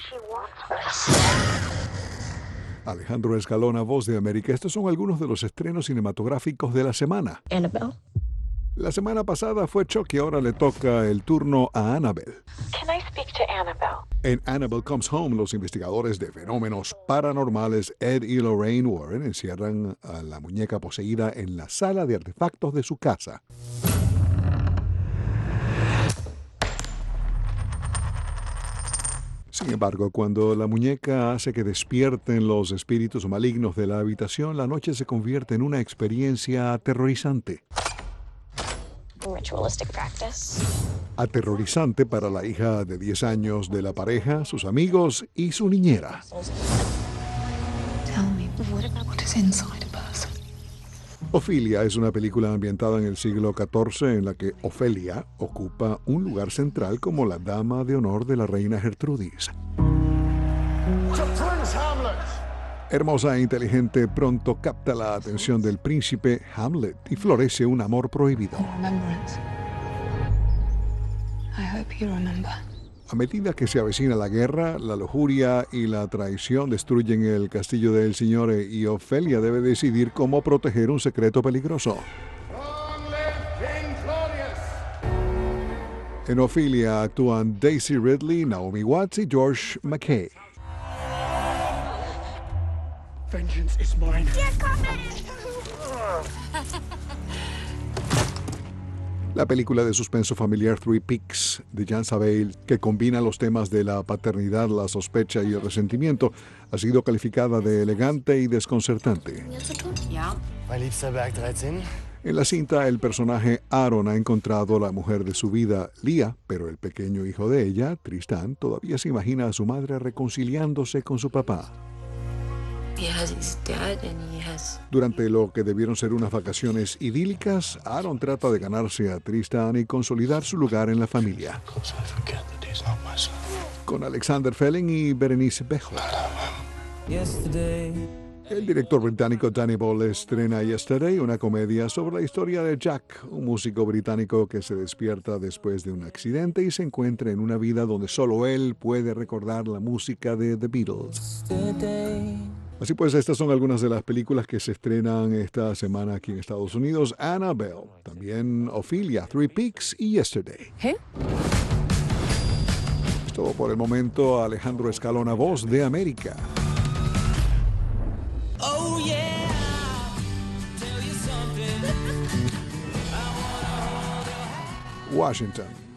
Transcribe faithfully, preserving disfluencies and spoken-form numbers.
Alejandro Escalona, Voz de América. Estos son algunos de los estrenos cinematográficos de la semana. Annabelle. La semana pasada fue Chucky, ahora le toca el turno a Annabelle. Can I speak to Annabelle? En Annabelle Comes Home, los investigadores de fenómenos paranormales Ed y Lorraine Warren encierran a la muñeca poseída en la sala de artefactos de su casa. Sin embargo, cuando la muñeca hace que despierten los espíritus malignos de la habitación, la noche se convierte en una experiencia aterrorizante. Ritualistic practice. Aterrorizante para la hija de diez años de la pareja, sus amigos y su niñera. Tell me, what is inside a person? Ofelia es una película ambientada en el siglo catorce en la que Ofelia ocupa un lugar central como la dama de honor de la reina Gertrudis. Hermosa e inteligente, pronto capta la atención del príncipe Hamlet y florece un amor prohibido. Remembrance. I hope you remember. A medida que se avecina la guerra, la lujuria y la traición destruyen el castillo del Signore y Ofelia debe decidir cómo proteger un secreto peligroso. En Ofelia actúan Daisy Ridley, Naomi Watts y George McKay. Vengeance is mine. La película de suspenso familiar Three Peaks de Jan Sabail, que combina los temas de la paternidad, la sospecha y el resentimiento, ha sido calificada de elegante y desconcertante. Mein liebster Berg trece. En la cinta, el personaje Aaron ha encontrado la mujer de su vida, Leah, pero el pequeño hijo de ella, Tristan, todavía se imagina a su madre reconciliándose con su papá. Durante lo que debieron ser unas vacaciones idílicas, Aaron trata de ganarse a Tristan y consolidar su lugar en la familia. Con Alexander Felling y Berenice Bejo. El director británico Danny Boyle estrena Yesterday, una comedia sobre la historia de Jack, un músico británico que se despierta después de un accidente y se encuentra en una vida donde solo él puede recordar la música de The Beatles. Así pues, estas son algunas de las películas que se estrenan esta semana aquí en Estados Unidos. Annabelle, también Ofelia, Three Peaks y Yesterday. ¿Eh? Es todo por el momento. Alejandro Escalona, Voz de América. Oh yeah, tell you something. Washington.